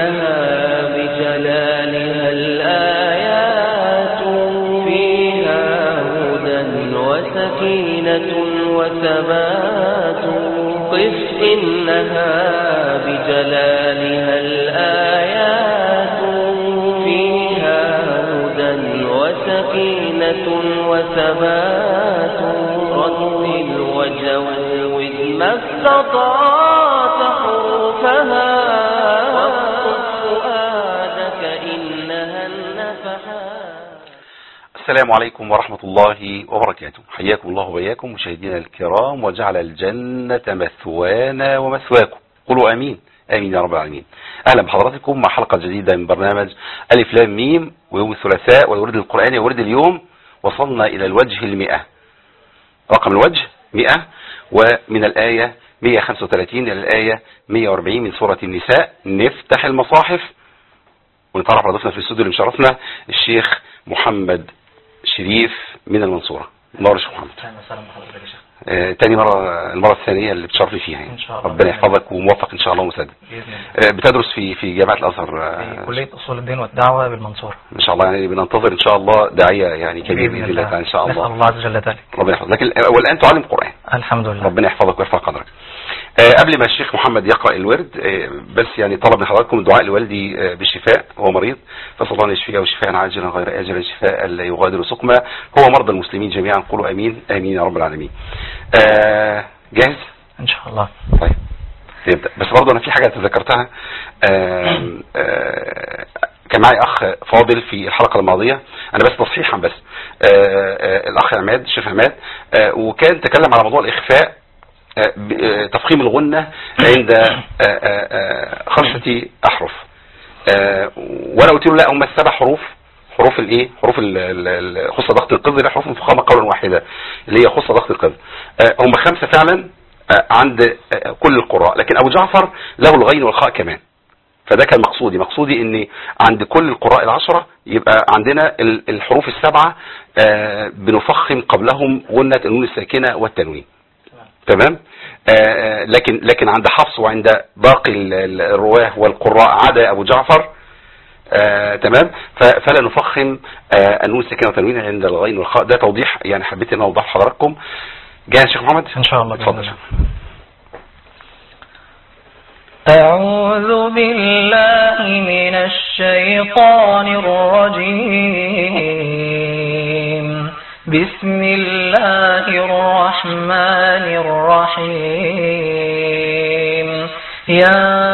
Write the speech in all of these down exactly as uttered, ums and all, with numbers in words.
إنها بجلالها الآيات فيها هدى وسكينة وثبات. قف إنها بجلالها الآيات فيها هدى وسكينة وثبات. رتل وجود ما استطعت حروفها واقصد فؤادك إنها النفحات. السلام عليكم ورحمة الله وبركاته. حياكم الله وبياكم مشاهدينا الكرام، وجعل الجنة مثوانا ومثواكم. قولوا آمين آمين يا رب العالمين. أهلا بحضراتكم مع حلقة جديدة من برنامج ألف لام ميم، ويوم الثلاثاء والورد القرآني وورد اليوم. وصلنا إلى الوجه المئة، رقم الوجه مئة، ومن الآية مئة وخمسة وثلاثين إلى الآية مئة وأربعين من سورة النساء. نفتح المصاحف ونتعرف على ضيفنا في الاستوديو اللي مشرفنا الشيخ محمد شريف من المنصورة. نور الشيخ محمد. اهلا وسهلا بحضرتك يا شيخ. آه تاني مرة، المرة الثانية اللي بتشرفي فيها يعني. ان شاء الله. ربنا يحفظك وموفق ان شاء الله ومسدد. باذن الله. آه بتدرس في في جامعة الازهر آه في كلية اصول الدين والدعوة بالمنصورة. ان شاء الله، يعني بننتظر ان شاء الله داعية يعني كبير بإذن باذن الله تعالى ان شاء الله. نسأل الله عز وجل ذلك. ربنا يحفظك. لكن والان تعلم قرآن. الحمد لله. ربنا يحفظك ويرفع قدرك. آه قبل ما الشيخ محمد يقرأ الورد، آه بس يعني طلب من حضراتكم الدعاء لوالدي آه بالشفاء. هو مريض، فصلى الله يشفيه وشفاء عاجلا غير آجلا، شفاء لا يغادر سقما. هو مرضى المسلمين جميعا. قولوا امين امين يا رب العالمين. آه جاهز ان شاء الله. طيب نبدأ. بس برضه انا في حاجة تذكرتها. آه آه كان معي اخ فاضل في الحلقة الماضية، انا بس تصحيحا بس. آه آه الاخ عماد، الشيخ عماد، آه وكان تكلم على موضوع الاخفاء، آه تفخيم الغنة عند آه آه خمسة احرف. آه وانا قلت له لا، هم السبع حروف، حروف الايه، حروف خصة ضغط القذ، لا حروف مفخمة قولا واحدة اللي هي خصة ضغط القذ. آه هم خمسة فعلا عند كل القراء، لكن ابو جعفر له الغين والخاء كمان. فده كان مقصودي مقصودي ان عند كل القراء العشرة يبقى عندنا الحروف السبعة بنفخم قبلهم غنة النون الساكنة والتنوين. تمام. لكن لكن عند حفص وعند باقي الرواه والقراء عدا ابو جعفر تمام، فلا نفخم النون الساكنة والتنوين عند الغين والخاء. ده توضيح يعني حبيت ان اوضح لحضراتكم. جاهز شيخ محمد؟ ان شاء الله. اتفضل. أعوذ بالله من الشيطان الرجيم. بسم الله الرحمن الرحيم. يا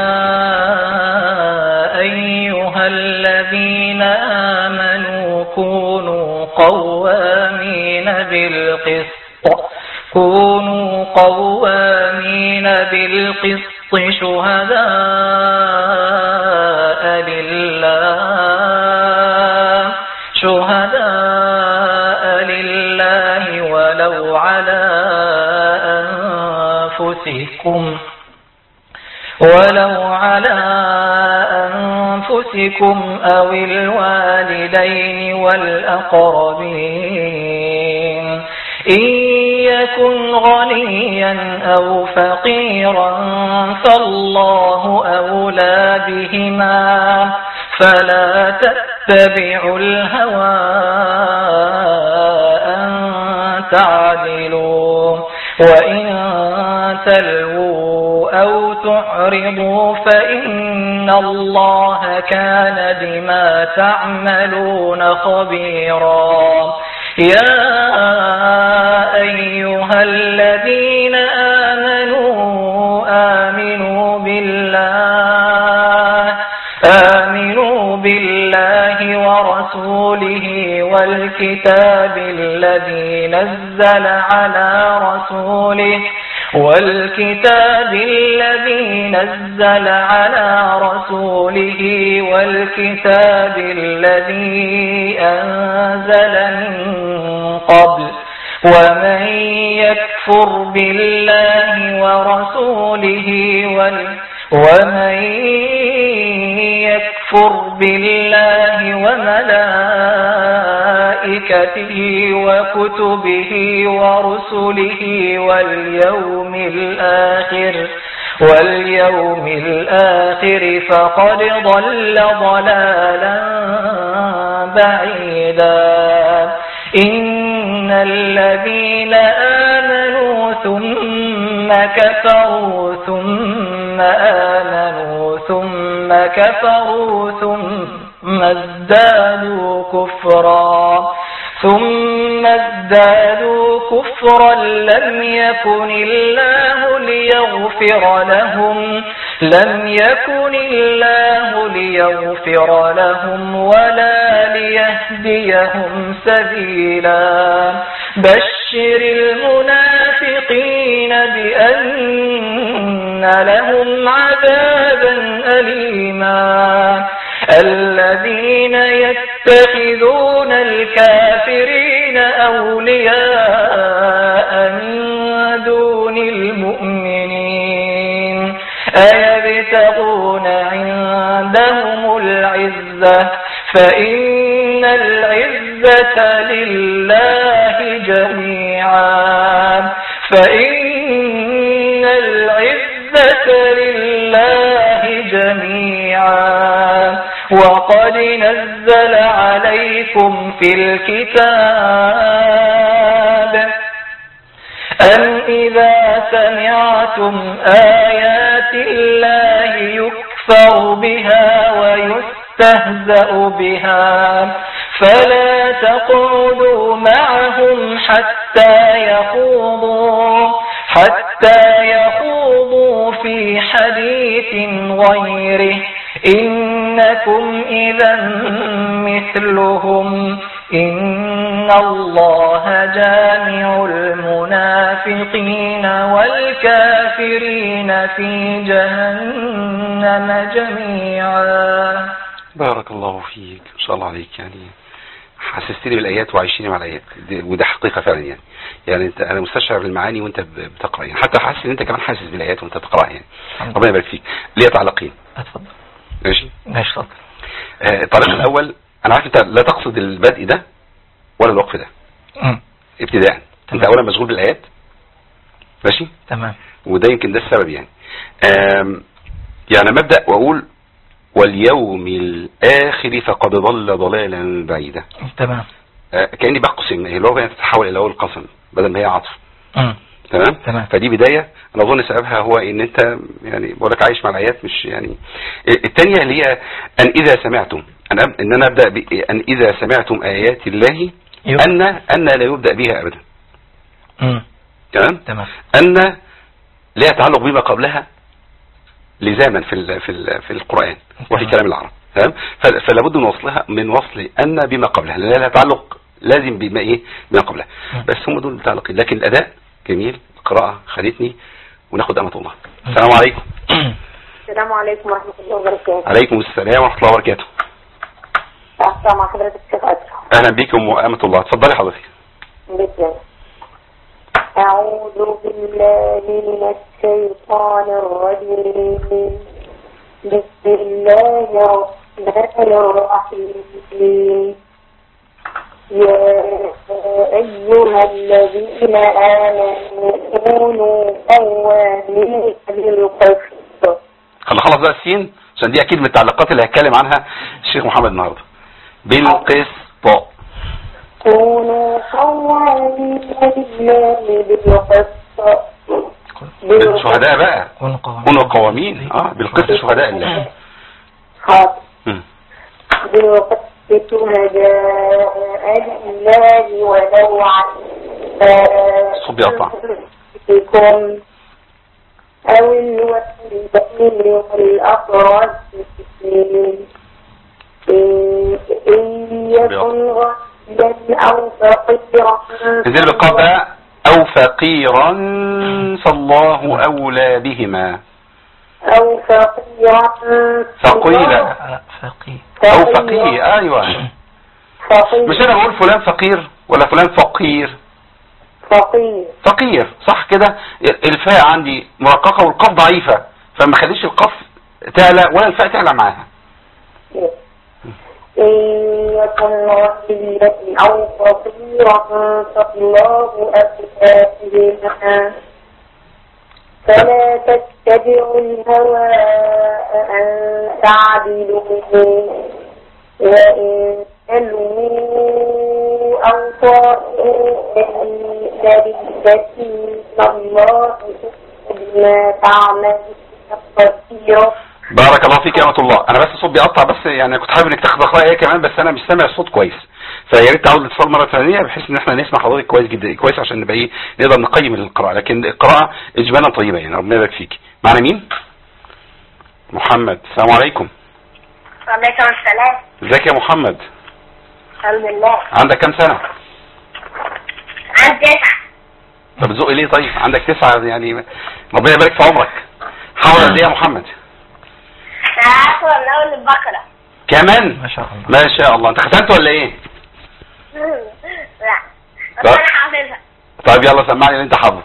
أيها الذين آمنوا كونوا قوامين بالقسط كونوا قوامين بالقسط شهداء لله شهداء لله ولو على أنفسكم ولو على أنفسكم أو الوالدين والأقربين. إن يكن غنيا أو فقيرا فالله أولى بهما فلا تتبعوا الهوى أن تعدلوا، وإن تلووا أو تعرضوا فإن الله كان بما تعملون خبيرا. يا أيها الذين آمنوا آمنوا بالله آمنوا بالله ورسوله والكتاب الذي نزل على رسوله والكتاب الذي نزل على رسوله والكتاب الذي أنزل من قبل. ومن يكفر بالله ورسوله ومن يكفر بالله وملائكته وكتبه ورسله واليوم الآخر واليوم الآخر فقد ضل ضلالا بعيدا إن الذين آمنوا ثم كفروا ثم آمنوا ثم كفروا ثم ازدادوا كفرا ثم ازدادوا كفرا لم يكن الله ليغفر لهم لم يكن الله ليغفر لهم ولا ليهديهم سبيلا بشر المنافقين بأن لهم عذابا أليما الذين يتخذون الكافرين أولياء من دون المؤمنين أيبتغون عندهم العزة فإن العزة لله جميعا فإن العزة لله جميعا وقد نزل عليكم في الكتاب أن إذا سمعتم آيات الله يكفر بها ويستهزأ بها فلا تقعدوا معهم حتى يخوضوا حتى يخوضوا في حديث غيره إنكم إذا مثلهم إن الله جامع المنافقين والكافرين في جهنم جميعا. بارك الله فيك إن شاء الله عليك. يعني حسستني بالآيات وعايشيني مع الآيات، وده حقيقة فعلا. يعني يعني انت انا مستشعر بالمعاني وانت بتقرأ، يعني حتى حاسس ان انت كمان حاسس بالآيات وانت بتقرأ. يعني ربنا يبارك فيك. ليه تعليقين؟ اتفضل. ماشي ماشي اتفضل. آه الطريق الاول، انا عارف انت لا تقصد البدء ده ولا الوقف ده امم ابتداء. انت اولا مشغول بالايات، ماشي تمام، وده يمكن ده السبب. يعني آم يعني مبدأ واقول واليوم الاخر فقد ضل ضلالا بعيدا. تمام. آه كاني بقسم، هي اللغه تتحول الى اول قسم بدل ما هي عطف. امم تمام تمام. فدي بدايه انا اظن سببها هو ان انت يعني بقول لك عايش مع الايات، مش يعني. الثانيه اللي هي ان اذا سمعتم، انا ان انا ابدا بان اذا سمعتم ايات الله ان ان لا يبدا بها ابدا. امم تمام تمام. ان لا يتعلق بما قبلها لزاما في ال في ال في القران وفي كلام العرب. تمام. فلا بد من وصلها من وصل ان بما قبلها، لا لها تعلق لازم بما ايه بما قبلها. بس هم دول متعلقين، لكن الاداء جميل، القراءه خدتني، وناخد امة الله. السلام عليكم. السلام عليكم ورحمة الله وبركاته. عليكم السلام ورحمة الله وبركاته. أهلا مع حضرتك الشيخ أشرف. أهلا بكم وأمة الله. اتفضلي حضرتك. جدا. أعوذ بالله من الشيطان الرجيم. بسم الله الرحمن الرحيم. يا أيها الذين آمنوا كونوا قوامين بالقسط. خلص خلص بقى السين، عشان دي أكيد من التعليقات اللي هيتكلم عنها الشيخ محمد النهارده. بالقسط. كونوا قوامين لله بالقسط. بالشهداء بقى. كونوا قوامين اه بالقسط شهداء لله. حاضر. بالقسط شهداء لله ولو على الصوت بيقطع. أو الوالدين والأقربين إن يكن غنيا أو فقيرا. نزل بالقاف أو فقيرا فالله أولى بهما. أو فقيرا فقيرا أو فقير. أيوة فقير. مش أنا بقول فلان فقير ولا فلان فقير؟ فقير فقير صح كده. الفاء عندي مرققة والقاف ضعيفة، فما خليش القاف تعلى ولا الفاء تعلى معاها. إن يكن غنيا أو فقيرا فالله أولى بهما. فلا تتبعوا الهوى أن تعدلوا وإن تلووا أو طائعوا فإن الله بما تعملون خبير. بارك الله فيك يا رحمة الله. انا بس الصوت بيقطع، بس يعني كنت حابب انك تاخد اقراء ايه كمان، بس انا مش سامع الصوت كويس، فيا ريت تعود الاتصال مره ثانيه بحيث ان احنا نسمع حضرتك كويس جدا كويس عشان نبقى ايه نقدر نقيم القراءه، لكن القراءه اجمالا طيبه يعني. ربنا يبارك فيك. معنا مين؟ محمد. السلام عليكم. وعليكم السلام. ازيك يا محمد؟ الحمد لله. عندك كام سنه؟ عندي تسعة. طب ذوقي ليه طيب؟ عندك تسعة يعني، ربنا يبارك في عمرك. حاول قد ايه يا محمد؟ عارفة من أول البقرة. كمان؟ ما شاء الله. ما شاء الله. انت ختمت ولا ايه؟ لا بس أنا حافظها. طيب يلا سمعني اللي انت حافظه.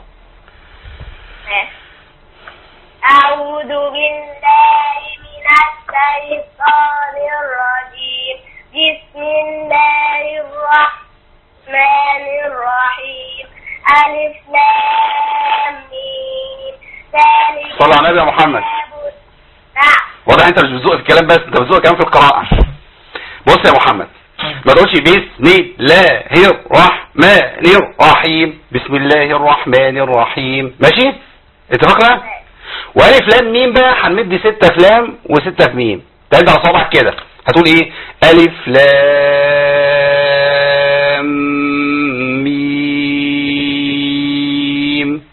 أعوذ بالله من الشيطان الرجيم. بسم الله الرحمن الرحيم. ألف لام ميم. صلى على النبي يا محمد. واضح انت مش بتذوق في الكلام بس، انت بتذوق كمان في القراءة. بص يا محمد، ما تقولش بسم الله الرحمن الرحيم، بسم الله الرحمن الرحيم، ماشي؟ اتفقنا؟ والف لام ميم بقى هنمد ستة في لام وستة في ميم، تعد على صوابعك كده، هتقول ايه؟ الف لام ميم.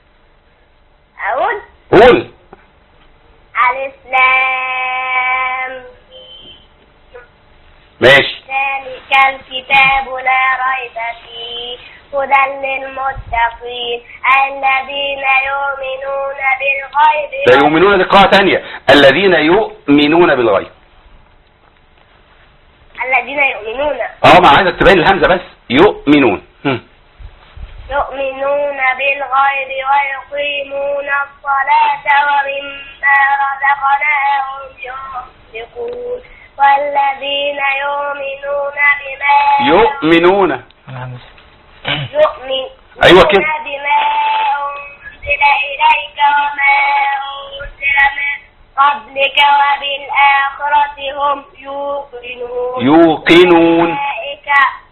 أقول؟ قول. ألف لام ميم. ماشي. ذلك الكتاب لا ريب فيه هدى للمتقين الذين يؤمنون بالغيب. لا يؤمنون دي قراءة تانية، الذين يؤمنون بالغيب. الذين يؤمنون. اه ما عايزك تبين الهمزة بس. يؤمنون. هم. يؤمنون بالغيب ويقيمون الصلاة ومما رزقناهم ينفقون والذين يؤمنون بما يؤمنون يؤمن ايوه كده بما أنزل إليك وما أنزل من قبلك وبالآخرة هم يوقنون. يوقنون. أولئك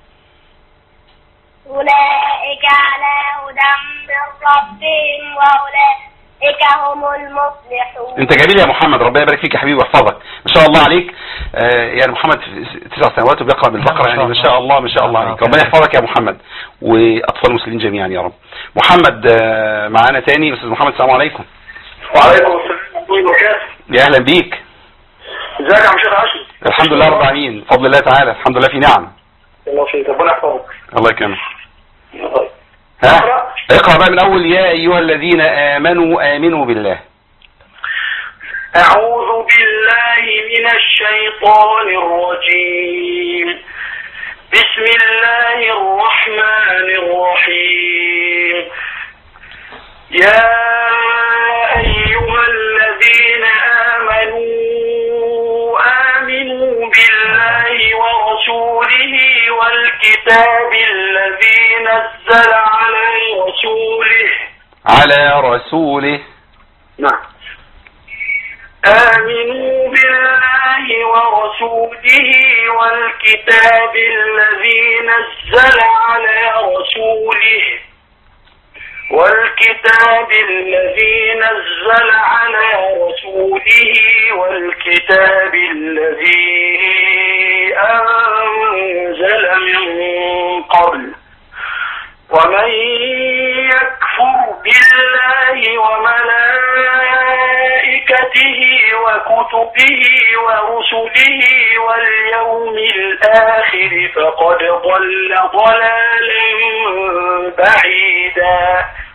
أولئك على هدى من ربهم وأولئك هم المفلحون. انت جميل يا محمد، ربنا يبارك فيك يا حبيبي ويحفظك، ما شاء الله عليك. آه يعني محمد تسع سنوات وبيقرأ بالبقرة يعني، ما شاء الله ما شاء الله عليك، ربنا يحفظك يا محمد واطفال المسلمين جميعا يا رب. محمد آه معانا تاني استاذ محمد. السلام عليكم. وعليكم السلام ورحمة الله وبركاته. يا اهلا بيك. ازيك يا عم شيخ عاشر؟ الحمد لله رب العالمين، بفضل الله تعالى، الحمد لله في نعم. الله فيك، ربنا يحفظك. الله يكرمك. طيب ها اقرأ بقى من اول يا ايها الذين امنوا امنوا بالله. اعوذ بالله من الشيطان الرجيم. بسم الله الرحمن الرحيم. يا ايها الذين امنوا امنوا بالله ورسوله والكتاب الذي نزل على رسوله على رسوله. نعم. آمنوا بالله ورسوله والكتاب الذي نزل على رسوله والكتاب الذي نزل على رسوله والكتاب الذي أنزل من قبل ومن يكفر بالله وملائكته وكتبه ورسله واليوم الآخر فقد ضل ضلالا بعيدا.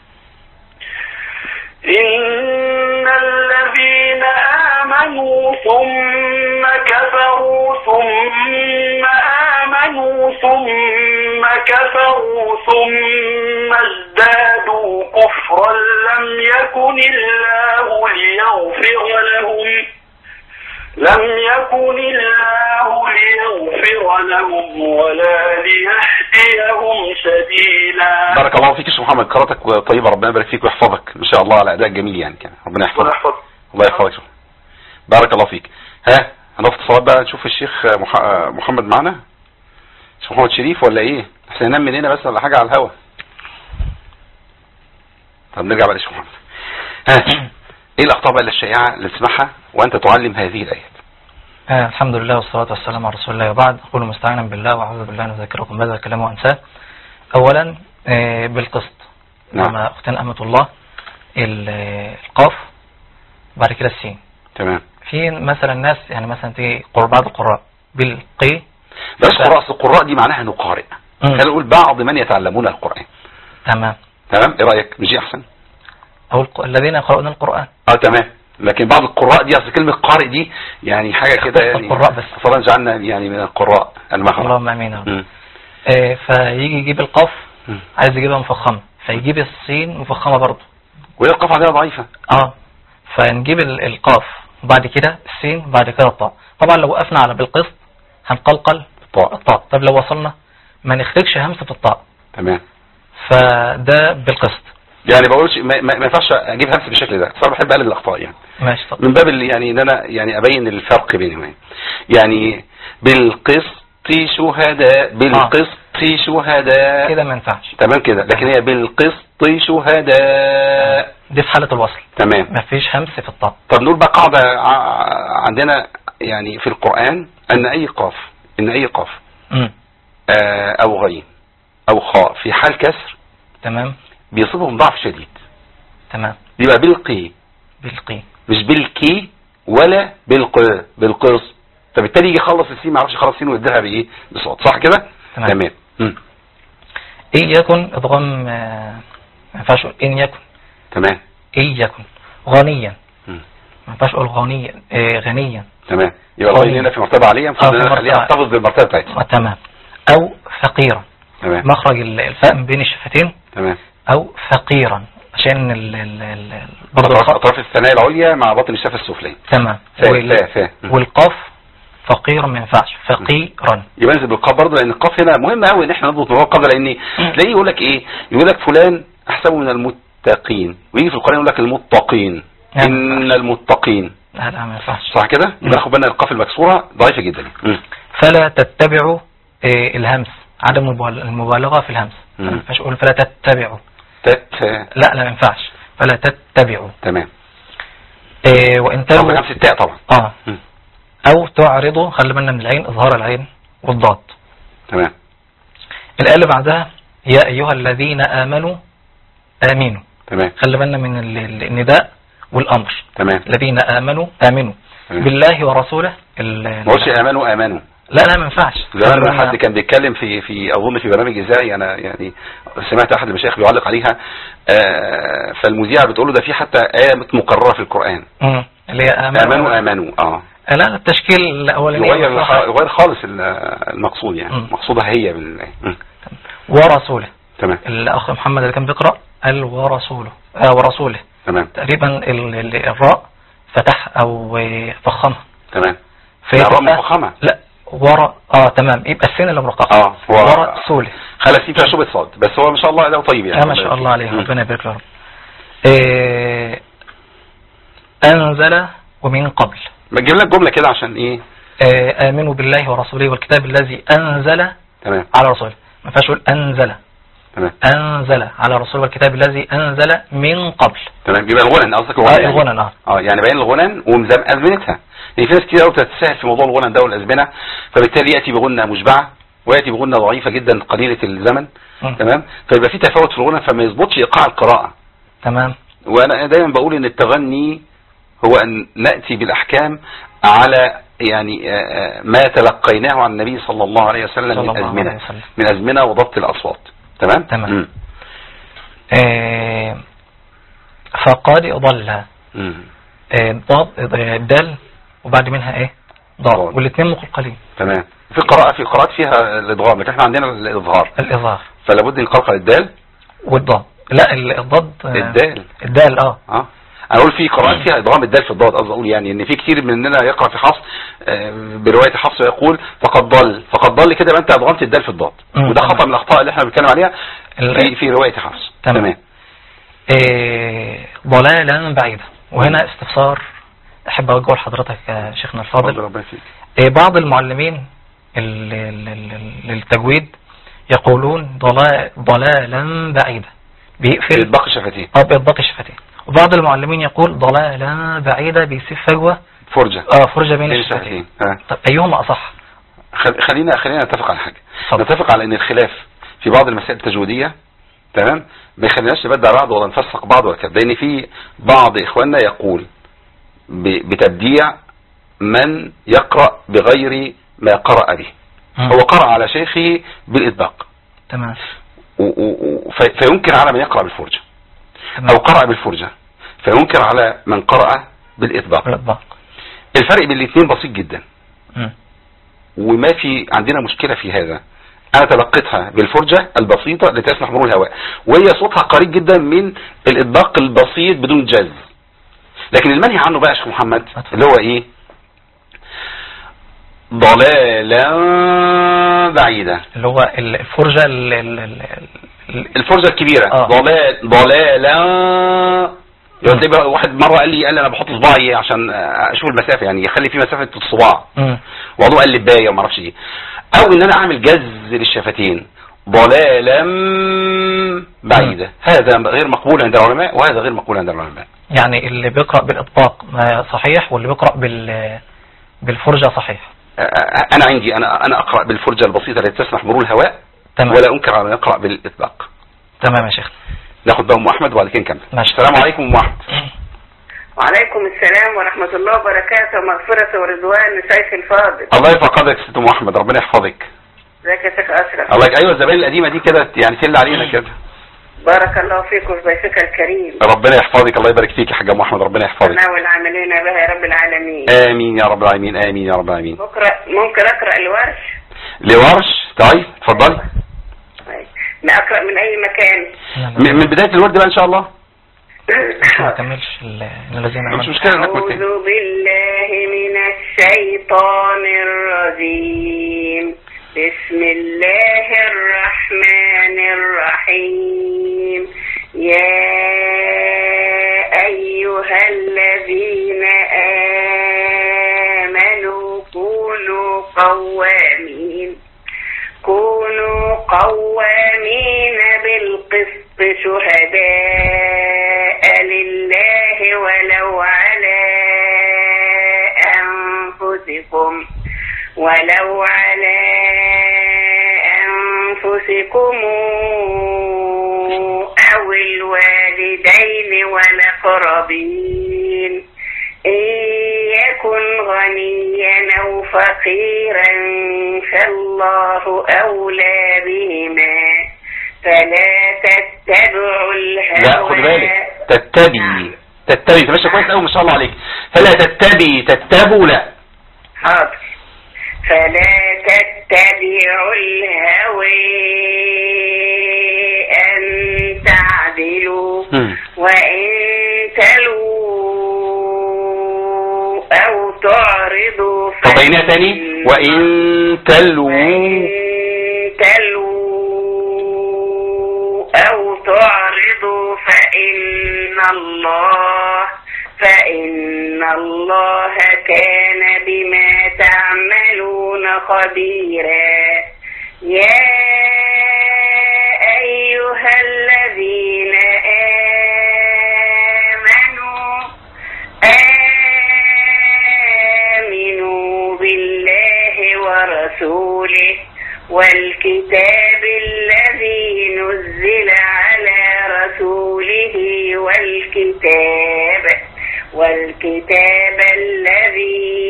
إن الذين آمنوا ثم كفروا ثم آمنوا ثم كفروا ثم ازدادوا كفرا لم يكن الله ليغفر لهم لم يكن الله ليغفر لهم ولا ليهديهم سبيلا. بارك الله فيك يا شيخ محمد، قراءتك طيبة، ربنا يبارك فيك ويحفظك ان شاء الله على اداء جميل يعني كان ربنا يحفظك. الله يحفظك. بارك الله فيك. ها هنقف اتصالات بقى نشوف الشيخ محمد معنا، الشيخ محمد شريف ولا ايه؟ احنا ننام من هنا بس ولا حاجة على الهوا؟ طب نرجع بقى للشيخ محمد. ها ايه الاخطاء بقى الشائعة اللي تسمعها وانت تعلم هذه الايات؟ آه الحمد لله والصلاة والسلام على رسول الله، وبعد أقول مستعينا بالله وأعوذ بالله أن أذكركم بهذا الكلام وأنساه. أولا آه بالقسط، نعم. كما أختنا أمة الله القاف بعد كده السين. تمام. في مثلا ناس يعني مثلا تيجي بعض القراء بالقي، بس قراءة القراء دي معناها انه قارئ، خلينا نقول بعض من يتعلمون القرآن. تمام تمام. ايه رأيك؟ مش دي احسن؟ أو الذين يقرؤون القرآن. اه تمام. لكن بعض القراء دي اصل كلمة قارئ دي يعني حاجة كده يعني القراء بس اصلا جعلنا يعني من القراء المخرج. اللهم امين. آه فيجي يجيب القاف عايز يجيبها مفخمة، فيجيب السين مفخمة برضه، وهي القاف عليها ضعيفة. اه فنجيب القاف وبعد كده السين وبعد كده الطاء. طبعا لو وقفنا على بالقسط هنقلقل الطاء. الطاء. طب لو وصلنا ما نخرجش همسة في الطاء. تمام. فده بالقسط. يعني بقولش ما, ما ينفعش اجيب همسة بالشكل ده، صراحة بحب اقلل الاخطاء يعني. ماشي طبعا. من باب اللي يعني ان انا يعني ابين الفرق بينهم يعني بالقسط شهداء، بالقسط شهداء كده ما ينفعش. تمام كده، لكن هي بالقسط شهداء دي في حالة الوصل. تمام. ما فيش همس في الطاء. طب نقول بقى قاعدة عندنا يعني في القرآن ان اي قاف ان اي قاف امم آه او غين او خاء في حال كسر تمام بيصيبهم ضعف شديد. تمام. يبقى بالقي بالقي مش بالكي ولا بالق بالقرص، فبالتالي يجي يخلص السين ما يعرفش يخلص السين ويديها بايه؟ بصوت، صح كده؟ تمام. تمام. امم ايه يكن ادغام ما ينفعش ان يكن. تمام. ايه يكن غنيا امم ما ينفعش اقول غنيا إيه غنيا. تمام. يبقى الغين هنا في مرتبه عاليه، المفروض ان نخليها تحتفظ بالمرتبه بتاعتها. تمام. او فقيرا. تمام. مخرج الفاء من بين الشفتين. تمام. او فقيرا عشان ال ال ال برضه اطراف الثنايا العليا مع باطن الشفه السفليه. تمام. وال... فا فا والقاف فقيرا ما ينفعش فقيرا، يبقى ننزل بالقاف برضه، لان القاف هنا مهم قوي ان احنا نضبط موضوع القاف، لان تلاقيه يقول لك ايه؟ يقول لك فلان احسبه من المتقين، ويجي في القران يقول لك المتقين ان المتقين. لا لا ما ينفعش، صح كده؟ يبقى خد بالنا القاف المكسوره ضعيفه جدا. م. فلا تتبعوا إيه الهمس، عدم المبالغه في الهمس. ما ينفعش اقول فلا تتبعوا تت لا لا ما ينفعش، فلا تتبعوا. تمام. إيه وان تلو همس التاء طبعا. اه م. او تعرضوا، خلي بالنا من العين، اظهار العين والضاد. تمام. الايه اللي بعدها يا ايها الذين امنوا امنوا. تمام. خلي بالنا من النداء والامر. تمام. الذين امنوا امنوا تمام. بالله ورسوله. ما قلتش امنوا امنوا لا لا ما ينفعش. زمان حد كان بيتكلم في في اظن في برنامج اذاعي، انا يعني سمعت احد المشايخ بيعلق عليها، آه فالمذيعه بتقول له ده في حتى ايه مكرره في القران امم اللي هي امنوا امنوا امنوا اه لا التشكيل الاولاني يغير يغير خالص المقصود يعني. مم. مقصودها هي بال ورسوله. تمام. الاخ محمد اللي كان بيقرا قال ورسوله آه ورسوله. تمام. تقريبا ال ال الراء فتح او فخمها. تمام. الراء مفخمه. لا ورا اه تمام، يبقى السين اللي مرققه. اه ورسوله خلى السين فيها شبه صاد، بس هو ما شاء الله اداؤه طيب يعني. ما شاء الله عليه، ربنا يبارك له. إيه انزل ومن قبل. بجيب لك جمله كده عشان ايه؟ إيه امنوا بالله ورسوله والكتاب الذي انزل تمام على رسوله. ما ينفعش اقول انزل. تمام. انزل على رسوله والكتاب الذي انزل من قبل. تمام. يبقى الغنن قصدك الغنن. اه الغنن اه اه يعني باين الغنن ومزمنتها. يعني في ناس كتير قوي بتتساهل في موضوع الغنن ده والازمنه، فبالتالي ياتي بغنه مشبعه وياتي بغنه ضعيفه جدا قليله الزمن. م. تمام. فيبقى في تفاوت في الغنن فما يظبطش ايقاع القراءه. تمام. وانا دايما بقول ان التغني هو ان ناتي بالاحكام على يعني ما تلقيناه عن النبي صلى الله عليه وسلم من ازمنه من ازمنه وضبط الاصوات. تمام. تمام. آه فقد ضلها. آه ضاد دال وبعد منها ايه ضاد، والاثنين مقلقلين. تمام. في قراءه في قراءات فيها الادغام، لكن احنا عندنا الاظهار الاظهار فلا بد نقلقل الدال والضاد. لا الضاد الدال الدال اه اه انا اقول في قراءات فيها ادغام الدال في الضاد، قصدي اقول يعني ان في كتير مننا يقرا في حفص بروايه حفص ويقول فقد ضل فقد ضل كده، يبقى انت ادغمت الدال في الضاد، وده خطا من الاخطاء اللي احنا بنتكلم عليها في في روايه حفص. تمام. إيه ضلالا بعيدا. وهنا استفسار احب اوجهه لحضرتك يا شيخنا الفاضل. إيه بعض المعلمين للتجويد يقولون ضلال ضلالا بعيدا بيقفل بيطبق الشفتين. اه بيطبق الشفتين. وبعض المعلمين يقول ضلالا بعيدا بيسيب فجوه فرجه اه فرجه بين الشفتين. طب ايهما اصح؟ خلينا خلينا نتفق على حاجه. طب. نتفق على ان الخلاف في بعض المسائل التجويديه تمام ما يخليناش نبدع بعض ولا نفسق بعض ولا كده، لان في بعض اخواننا يقول بتبديع من يقرأ بغير ما قرأ به. م. هو قرأ على شيخه بالإطباق تمام، فينكر على من يقرأ بالفرجة. تمام. أو قرأ بالفرجة فينكر على من قرأ بالإطباق. بالإطباق. الفرق بين الاثنين بسيط جدا. م. وما في عندنا مشكلة في هذا. أنا تلقيتها بالفرجة البسيطة التي تسمح مرور الهواء، وهي صوتها قريب جدا من الإطباق البسيط بدون جز. لكن المنهي عنه بقى يا شيخ محمد اللي هو ايه؟ ضلالا بعيدا، اللي هو الفرجة الفرجة الكبيرة. آه. ضلال ضلالا. يبقى واحد مرة قال لي قال لي انا بحط صباعي عشان اشوف المسافة، يعني يخلي في مسافة الصباع، وضوء قال لي باية وما اعرفش ايه، او ان انا اعمل جز للشفتين ضلالا بعيدا. م. هذا غير مقبول عند العلماء وهذا غير مقبول عند العلماء. يعني اللي بيقرأ بالإطباق صحيح واللي بيقرأ بال بالفرجة صحيح. انا عندي انا انا اقرأ بالفرجة البسيطة التي تسمح مرور الهواء. تمام. ولا انكر على من يقرأ بالإطباق. تمام يا شيخ. ناخد بقى ام احمد وبعد كده نكمل. السلام عليكم ام احمد. وعليكم السلام ورحمة الله وبركاته ومغفرة ورضوان لشيخ الفاضل. الله يرفع قدرك يا ست ام احمد، ربنا يحفظك. ازيك يا شيخ اشرف؟ الله. ايوه الزبائن القديمة دي كده يعني تل علينا كده. بارك الله فيك وبيتك الكريم. ربنا يحفظك. الله يبارك فيك يا حاج ام احمد، ربنا يحفظك. انا والعاملين بها يا رب العالمين. امين يا رب العالمين. امين يا رب العالمين. بكره ممكن اقرا الورش؟ لورش طيب اتفضلي. ما اقرا من اي مكان؟ من بداية الورد بقى ان شاء الله. ما كملش الذين مش مشكلة. أعوذ بالله من الشيطان الرجيم. بسم الله الرحمن الرحيم. يا أيها الذين آمنوا كونوا قوامين كونوا قوامين بالقسط شهداء لله ولو على أنفسكم ولو على أنفسكم أو الوالدين والأقربين إن يكن غنيا أو فقيرا فالله أولى بهما فلا تتبعوا الهوى. لا خد بالك تتبعي تتبعي تمشي كويس قوي ما شاء الله عليك. فلا تتبعي تتبعوا لا. حاضر. فلا تتبعوا الهوى أن تعدلوا وإن تلووا أو تعرضوا. طب بينها تاني. وإن تلووا أو تعرضوا فإن الله فإن الله كان بما تعملون خبيرا. يا أيها الذين آمنوا آمنوا بالله ورسوله والكتاب الذي نزل على رسوله والكتاب والكتاب الذي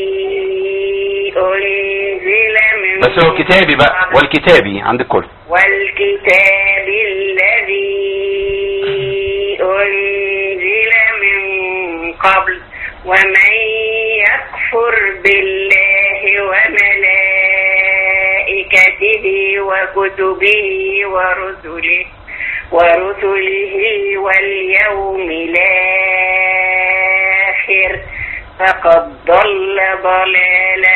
أنزل من بس هو كتابي بقى والكتابي عند الكل. والكتاب الذي أنزل من قبل ومن يكفر بالله وملائكته وكتبه ورسله ورسله واليوم الآخر فقد ضل ضلالا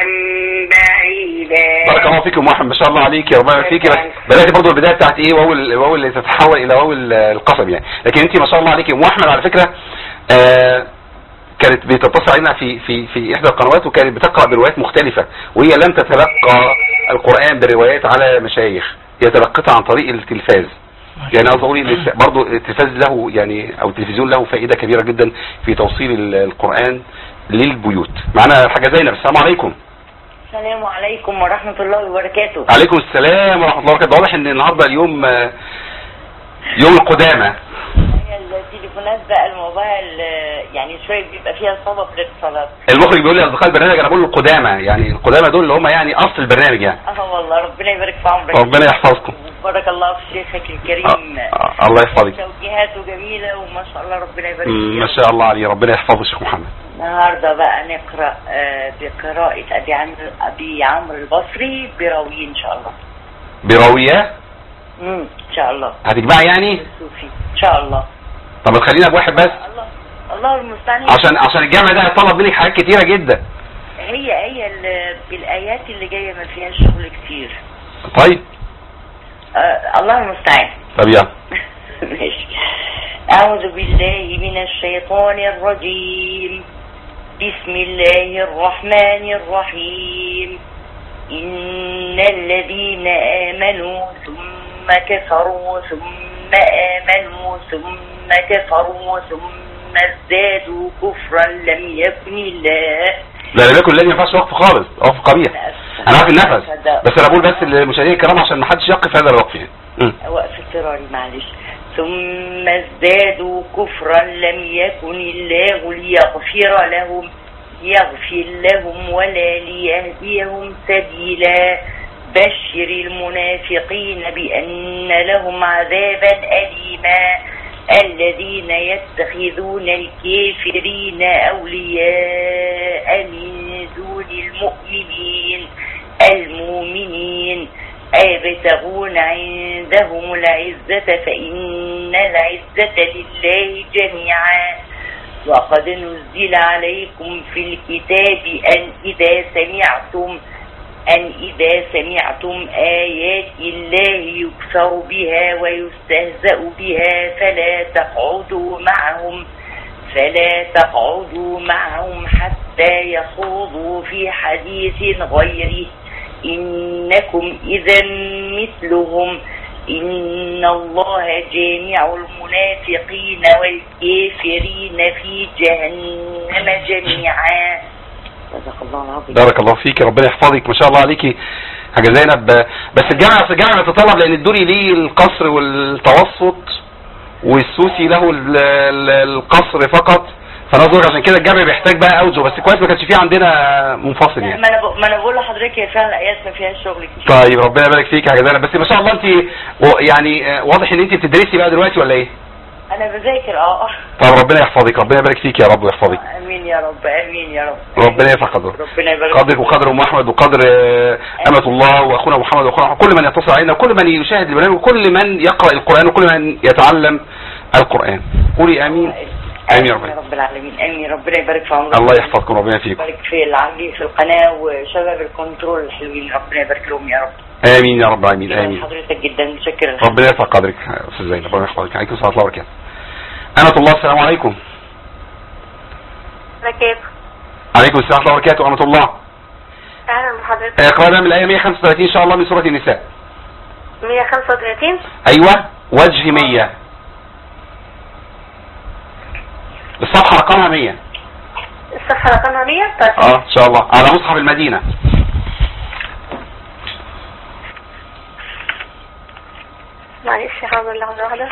بعيدا. بارك الله فيك يا محمد، ما شاء الله عليك يا ربنا فيك. بدأتي برضو البداية بتاعت ايه، واو واو اللي تتحول الى واو القسم يعني، لكن انت ما شاء الله عليك. ام احمد على فكرة آه كانت بتتصل علينا في في في احدى القنوات، وكانت بتقرأ بروايات مختلفة، وهي لم تتلقى القرآن بروايات على مشايخ، هي تلقتها عن طريق التلفاز. يعني اقصد اقول برضه التلفاز له يعني او التلفزيون له فائدة كبيرة جدا في توصيل القرآن للبيوت. معنا الحاجة زينب. السلام عليكم. السلام عليكم ورحمة الله وبركاته. عليكم السلام ورحمة الله وبركاته. واضح ان النهاردة اليوم يوم القدامى. التليفونات بقى الموبايل يعني شوية بيبقى فيها صعوبة في الاتصالات. المخرج بيقول لي اصدقاء البرنامج انا بقول له القدامى، يعني القدامى دول اللي هم يعني اصل البرنامج يعني. اه والله ربنا يبارك في عمرك. ربنا يحفظكم. بارك الله في شيخك الكريم. آه الله يحفظك. توجيهاته جميلة وما شاء الله ربنا يبارك فيك. ما شاء الله عليه، ربنا يحفظه الشيخ محمد. النهارده بقى نقرأ بقراءة أبي عمرو أبي عمرو البصري براويه إن شاء الله. براويه؟ امم إن شاء الله. هتجمعي يعني؟ الصوفي إن شاء الله. طب خلينا بواحد بس. الله الله المستعان. عشان عشان الجامع ده هيطلب منك حاجات كتيرة جدا. هي هي بالآيات اللي جاية ما فيها شغل كتير. طيب. آه الله المستعان. طب يلا. ماشي. أعوذ بالله من الشيطان الرجيم. بسم الله الرحمن الرحيم. إن الذين آمنوا ثم كفروا ثم آمنوا ثم كفروا ثم ازدادوا كفرا لم يكن الله. لا لم يكن الله، ما ينفعش وقف خالص، وقف قبيح. انا عارف النفس بس انا بقول بس للمشاهدين الكرام عشان ما حدش يقف هذا الوقف يعني. وقف اضطراري معلش. ثم ازدادوا كفرا لم يكن الله ليغفر لهم يغفر لهم ولا ليهديهم سبيلا. بشر المنافقين بأن لهم عذابا أليما. الذين يتخذون الكافرين أولياء من دون المؤمنين المؤمنين أيبتغون عندهم العزة فإن العزة لله جميعا. وقد نزل عليكم في الكتاب أن إذا سمعتم أن إذا سمعتم آيات الله يكفر بها ويستهزأ بها فلا تقعدوا معهم فلا تقعدوا معهم حتى يخوضوا في حديث غيره إنكم إذا مثلهم. إن الله جامع المنافقين والكافرين في جهنم جميعا. صدق الله العظيم. بارك الله فيك، ربنا يحفظك، ما شاء الله عليكي حاجة زينب. بس الجامع الجامع يتطلب لأن الدوري ليه القصر والتوسط والسوسي له القصر فقط، فنظر عشان كده الجامع بيحتاج بقى اوجه، بس كويس ما كانش فيه عندنا منفصل يعني. ما انا ب... ما انا بقول لحضرتك يا فعلا الايات ما فيهاش شغل كتير. طيب ربنا يبارك فيك يا حاجة زينب. بس ما شاء الله انت يعني واضح ان انت بتدرسي بقى دلوقتي ولا ايه؟ انا بذاكر اه. طب ربنا يحفظك، ربنا يبارك فيك يا رب ويحفظك. امين يا رب، امين يا رب. ربنا يرفع قدرك. ربنا يبارك قدرك وقدر ام احمد وقدر أمة الله واخونا محمد واخونا كل من يتصل علينا وكل من يشاهد البرنامج وكل من يقرأ القرآن وكل من يتعلم القرآن. قولي امين. امين يا رب. رب العالمين. امين. ربنا يبارك في عمرك. الله يحفظكم، ربنا فيكم. يبارك في العاملين في القناة وشباب الكنترول الحلوين، ربنا يبارك لهم يا رب. امين يا رب العالمين. امين. حضرتك جدا متشكر. ربنا يرفع قدرك استاذ زينب، ربنا يحفظك. عليكم السلام ورحمة الله وبركاته. أمة الله السلام عليكم. بركاته. عليكم السلام ورحمة الله وبركاته. أمة الله. أهلا بحضرتك. قراءة من الآية مية وخمسة وثلاثين إن شاء الله من سورة النساء. مية وخمسة وثلاثين. أيوة وجه مية. الصفحة رقمها مية. الصفحة رقمها مية. طيب. اه إن شاء الله على مصحف المدينة. معلش حاضر لحظة واحدة.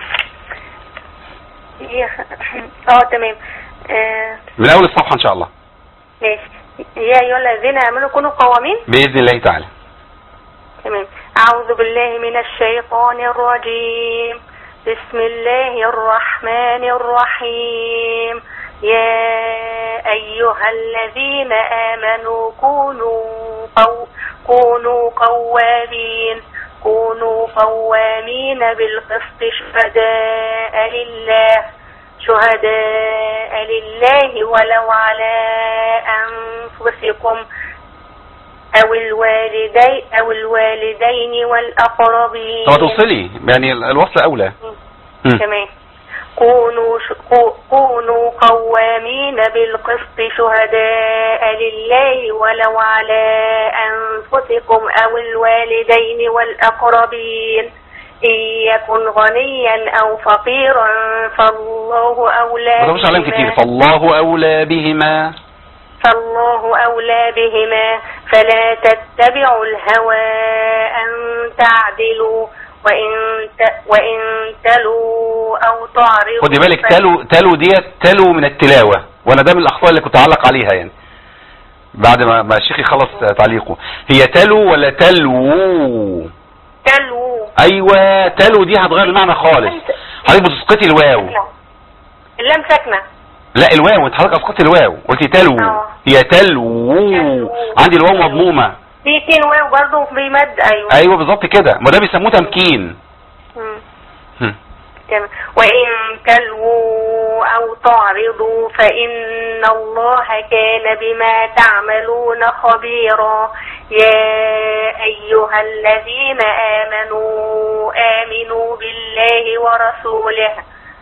اه تمام. آه. من أول الصفحة إن شاء الله. ماشي. يا أيها الذين آمنوا كونوا قوامين. بإذن الله تعالى. تمام. أعوذ بالله من الشيطان الرجيم. بسم الله الرحمن الرحيم. يا أيها الذين آمنوا كونوا قو كونوا قوامين كونوا قوامين بالقسط شهداء لله شهداء لله ولو على أنفسكم أو الوالدين أو الوالدين والأقربين. طب توصلي يعني الوصل أولى. تمام. كونوا كونوا قوامين بالقسط شهداء لله ولو على أنفسكم أو الوالدين والأقربين إن يكن غنيا أو فقيرا فالله أولى ما عليهم كتير. فالله أولى بهما فالله أولى بهما فلا تتبعوا الهوى أن تعدلوا وإن وإن تلوا أو تعرضوا. خدي بالك تلو تلو ديت تلو من التلاوة، وانا ده من الاخطاء اللي كنت اعلق عليها يعني بعد ما ما الشيخ يخلص تعليقه. هي تلو ولا تلو؟ تلو. ايوه تلو دي هتغير المعنى خالص. حضرتك بتسقطي الواو. اللام ساكنه. لا الواو انت حضرتك اسقطي الواو قلتي تلو. أوه. هي تلو. تلو. عندي الواو مضمومه. في اتنين واو برضه بيمد. ايوه ايوه بالظبط كده، ما ده بيسموه تمكين. امم تمام. وان تلووا او تعرضوا فان الله كان بما تعملون خبيرا. يا ايها الذين امنوا امنوا بالله ورسوله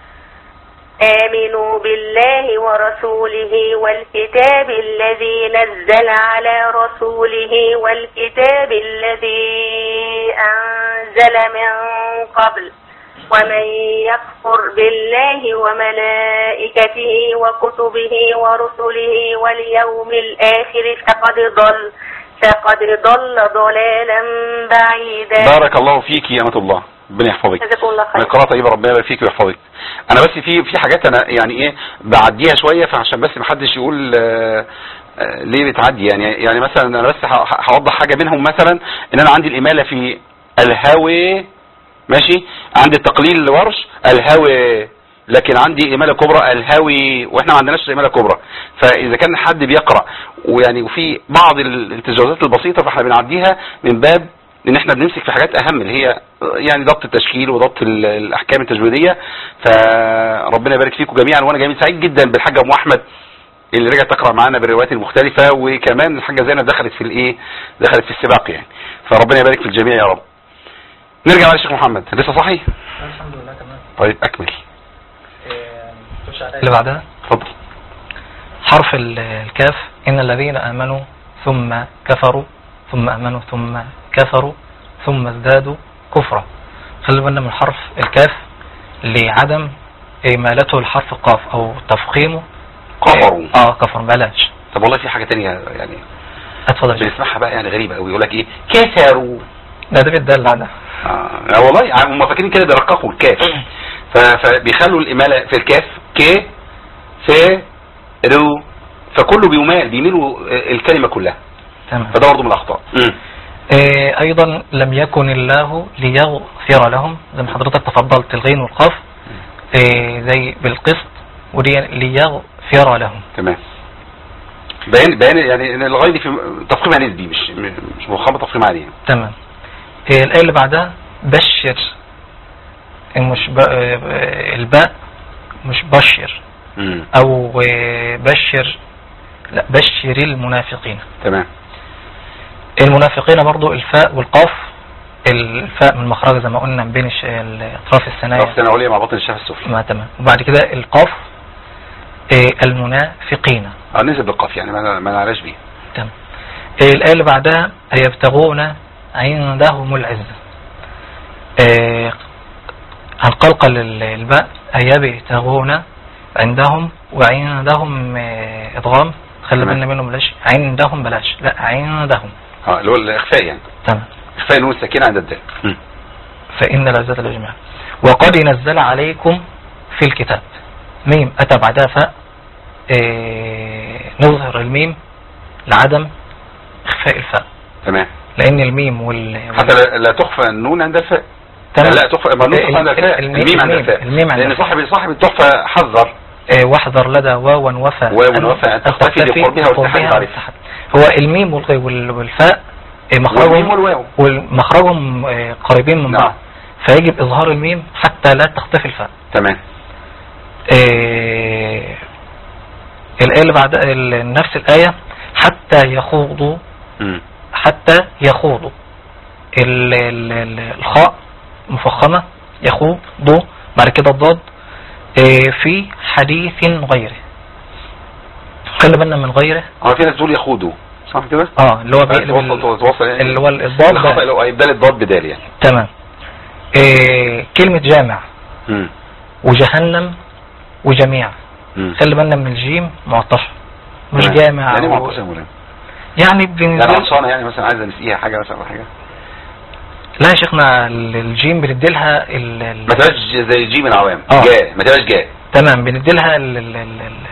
آمنوا بالله ورسوله والكتاب الذي نزل على رسوله والكتاب الذي أنزل من قبل ومن يكفر بالله وملائكته وكتبه ورسله واليوم الآخر فقد ضل فقد ضل ضلالا بعيدا. بارك الله فيك يا أمة الله، ربنا يحفظك. جزاكم الله خير. قراءة طيبة، ربنا يبارك فيك ويحفظك. انا بس في في حاجات انا يعني ايه بعديها شويه، فعشان بس ما حدش يقول آآ آآ ليه بتعدي يعني يعني مثلا انا بس هوضح حاجه منهم. مثلا ان انا عندي الاماله في الهوي ماشي، عندي التقليل لورش الهوي، لكن عندي اماله كبرى الهوي، واحنا ما عندناش اماله كبرى. فاذا كان حد بيقرا ويعني وفي بعض التجاوزات البسيطه فاحنا بنعديها من باب ان احنا بنمسك في حاجات اهم اللي هي يعني ضبط التشكيل وضبط الاحكام التجويديه. فربنا يبارك فيكم جميعا، وانا جميل سعيد جدا بالحاجه ام احمد اللي رجعت تقرا معانا بالروايات المختلفه، وكمان الحاجه زينب دخلت في الايه دخلت في السباق يعني. فربنا يبارك في الجميع يا رب. نرجع على الشيخ محمد. لسه صحي؟ الحمد لله تمام. طيب اكمل. اللي بعدها اتفضل. حرف الكاف. ان الذين امنوا ثم كفروا ثم امنوا ثم كفروا ثم ازدادوا كفرا. خلي بالنا من حرف الكاف لعدم إمالته الحرف القاف او تفخيمه. كفروا. اه كفر بلاش. طب والله في حاجه تانية يعني اتفضل. بنسمعها بقى يعني غريبه قوي، يقول لك ايه كسروا. ده ده بيتدل على اه والله هم فاكرين كده بيرققوا الكاف، فبيخلوا الاماله في الكاف ك س رو، فكله بيمال بيميلوا الكلمه كلها. تمام. فده برضه من الاخطاء. إيه ايضا لم يكن الله ليغفر لهم، زي ما حضرتك تفضلت الغين والقاف إيه زي بالقسط، ودي ليغفر لهم. تمام. بيان بيان يعني ان الغين في تفخيم نسبي مش مش مخاطب تفخيم عليه. تمام. إيه الايه اللي بعدها بشر، مش ب... الباء مش بشر مم. او بشر، لا بشر المنافقين. تمام. المنافقين برضو الفاء والقاف، الفاء من مخرج زي ما قلنا من بين اطراف الثنايا، اطراف الثنايا العليا مع بطن الشفه السفلى. ما تمام. وبعد كده القاف المنافقين. اه نزل بالقاف يعني ما ما نعرفش بيه. تمام. الايه اللي بعدها يبتغون عندهم العزه. هنقلقل الباء يبتغون عندهم، وعندهم ادغام، خلي بالنا منهم بلاش عندهم بلاش، لا عندهم. اه اللي هو الاخفاء يعني. تمام. اخفاء النون الساكنه عند الدال. فان العزه لجميع. وقد نزل عليكم في الكتاب. ميم اتى بعدها فاء، إيه نظهر الميم لعدم اخفاء الفاء. تمام. لان الميم وال حتى لا تخفى النون عند الفاء. تمام. لا تخفى النون تخفى عند الفاء، الميم عند الفاء. لان صاحب صاحب التحفه حذر إيه واحذر لدى واو وفاء واو وفاء تختفي بقربها والتحدث عليها. هو الميم والفاء مخرجهم ومخرجهم قريبين من بعض، فيجب اظهار الميم حتى لا تختفي الفاء. تمام. إيه الآية اللي بعد نفس الآية حتى يخوضوا مم. حتى يخوضوا ال ال ال الخاء مفخمة يخوضوا بعد كده الضاد إيه في حديث غيره. خلي بالنا من غيره. اه في ناس بتقول يخوضوا صح كده؟ اه اللي هو بيقلب يعني اللي هو الضاد الخطأ لو يبدل الضاد بدال يعني. تمام. إيه كلمة جامع مم. وجهنم وجميع. مم. خلي بالنا من الجيم معطشة مش تمام. جامع. يعني معطشة يا مولانا؟ يعني بنزل يعني عطشانة يعني مثلا عايزة نسقيها حاجة مثلا ولا حاجة؟ لا يا شيخنا الجيم بنديلها ال ال ما تبقاش زي جيم العوام. آه. جاء ما تبقاش جاء. تمام بنديلها ال ال ال ال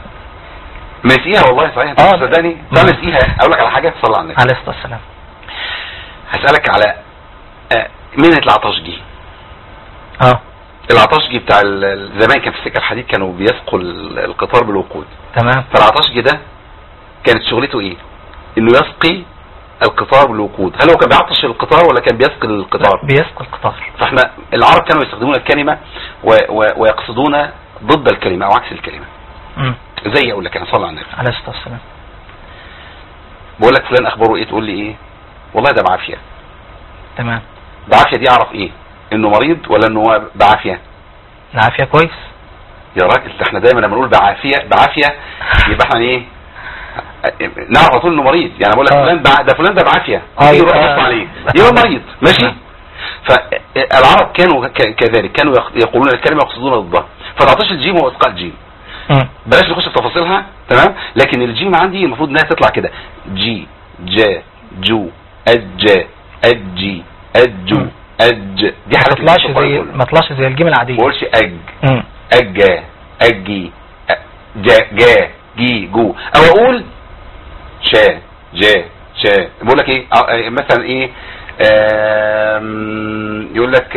ما نسقيها والله صحيح انت صدقني. تعال نسقيها. اقول لك على حاجة صلى على النبي عليه الصلاة والسلام. هسألك على آه مين العطشجي؟ اه العطشجي بتاع زمان كان في السكة الحديد كانوا بيسقوا القطار بالوقود. تمام. فالعطشجي ده كانت شغلته ايه؟ انه يسقي القطار بالوقود. هل هو كان بيعطش القطار ولا كان بيسقي القطار؟ بيسقي القطار. فاحنا العرب كانوا يستخدمون الكلمة و و ويقصدون ضد الكلمة او عكس الكلمة. امم زي اقول لك انا صلى على النبي عليه الصلاة والسلام. بقول لك فلان اخباره ايه تقول لي ايه؟ والله ده بعافية. تمام. بعافية دي اعرف ايه؟ انه مريض ولا انه هو بعافية؟ العافية كويس يا راجل ده احنا دايما لما نقول بعافية بعافية يبقى احنا ايه نعرف على طول انه مريض. يعني بقول لك آه. فلان ده فلان ده بعافية آه يروح آه. يبص عليه يبقى مريض ماشي. فالعرب كانوا كذلك كانوا يقولون الكلمة يقصدون ضدها. فتعطيش الجيم هو اسقاط جيم. امم بلاش نخش في تفاصيلها تمام. لكن الجيم عندي المفروض انها تطلع كده جي جا جو اج اجي اجو اج. دي ما حاجات تطلعش زي ما تطلعش زي الجيم العادية. ما بقولش اج امم اجا اجي جا جا جي جو او اقول شا جا شا. بقول لك ايه مثلا ايه يقول لك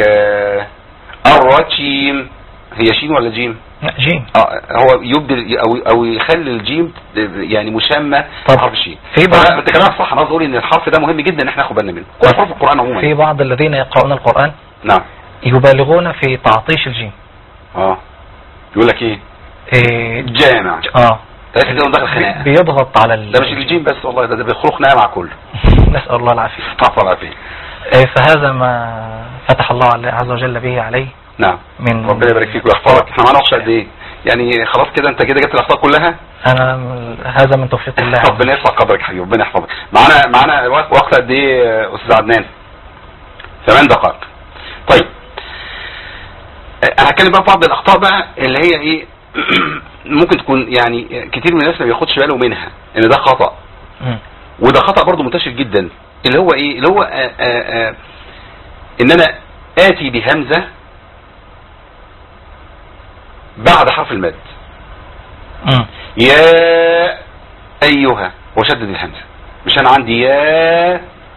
الرجيم هي شين ولا جيم؟ جيم. اه هو يبدل او او يخلي الجيم يعني مشمة حرف شين. في بعض انت كلامك صح. انا اقول ان الحرف ده مهم جدا ان احنا ناخد بالنا منه. كل حرف القرآن عموما. في بعض الذين يقرؤون القرآن نعم يبالغون في تعطيش الجيم. اه يقول لك ايه؟ إيه جامع. اه تحس كده داخل خناقه. بيضغط على ال... ده مش الجيم بس والله ده, ده بيخرق ناقه مع كله. نسأل الله العافية. عفوا العافية. إيه فهذا ما فتح الله عز وجل به عليه. نعم. من ربنا يبارك فيك ويحفظك. احنا معانا وقت قد ايه؟ يعني خلاص كده انت كده جبت الاخطاء كلها. انا هذا من توفيق الله. ربنا يرفع قدرك يا حبيبي ربنا يحفظك. معانا معانا وقت قد ايه استاذ عدنان؟ ثمان دقائق. طيب انا هتكلم بقى في بعض الاخطاء بقى اللي هي ايه ممكن تكون يعني كتير من الناس ما بياخدش باله منها ان ده خطأ. م. وده خطأ برضو منتشر جدا اللي هو ايه اللي هو آآ آآ ان انا اتي بهمزة بعد حرف المد. م. يا ايها وشدد الهمزة. مش انا عندي يا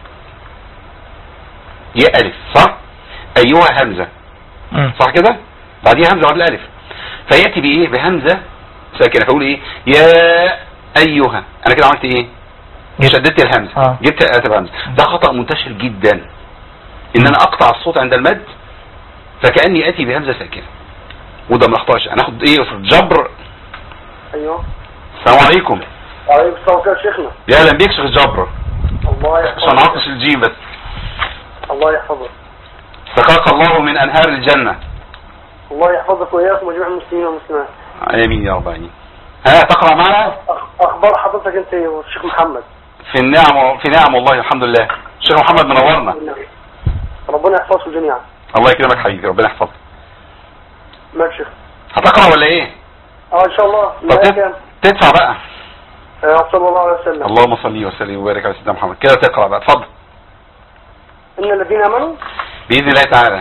يا الف صح ايها همزة م. صح كده بعديها همزة بعد الالف فيأتي بايه بهمزة ساكنة فاقول ايه يا ايها. انا كده عملت ايه شددت الهمزة آه. جبت اتب همزة. ده خطأ منتشر جدا ان انا اقطع الصوت عند المد فكأني اتي بهمزة ساكنة وده ما اخطاش. انا اخد ايه في الجبر. ايوه السلام عليكم. وعليكم السلام يا شيخنا. يا اهلا بيك شيخ الجبر. الله يحفظك. عشان اعطش الجيم بس. الله يحفظك. سقاك الله من انهار الجنة. الله يحفظك وإياكم وجميع المسلمين والمسلمات. امين يا رب العالمين. ها تقرأ معنا؟ اخبار حضرتك انت والشيخ محمد؟ في النعم في نعم والله الحمد لله. الشيخ محمد منورنا. ربنا يحفظكم جميعا. الله يكرمك حبيبي ربنا يحفظك. ماشي شيخ. هتقرأ ولا ايه؟ اه ان شاء الله. طب تدفع بقى. صلى الله عليه وسلم. اللهم صل وسلم وبارك على سيدنا محمد. كده تقرأ بقى اتفضل. ان الذين امنوا باذن الله تعالى.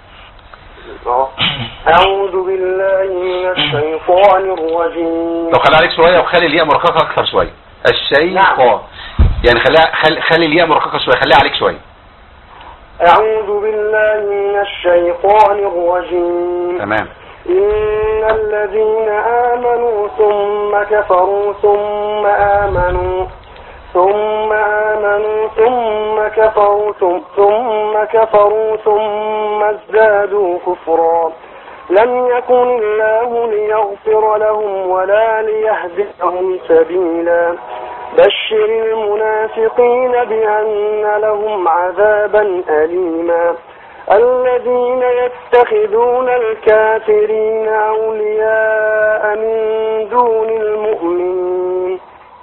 اعوذ بالله من الشيطان الرجيم. لو خلي عليك شويه وخلي الياء مرققه اكثر شويه. الشيطان نعم. يعني خليها خلي, خلي الياء مرققه شويه خليها عليك شويه. اعوذ بالله من الشيطان الرجيم. تمام. إن الذين آمنوا ثم كفروا ثم آمنوا ثم آمنوا ثم كفروا ثم كفروا ثم ازدادوا كفرا لم يكن الله ليغفر لهم ولا ليهديهم سبيلا بشر المنافقين بأن لهم عذابا أليما الذين يتخذون الكافرين أولياء من دون المؤمنين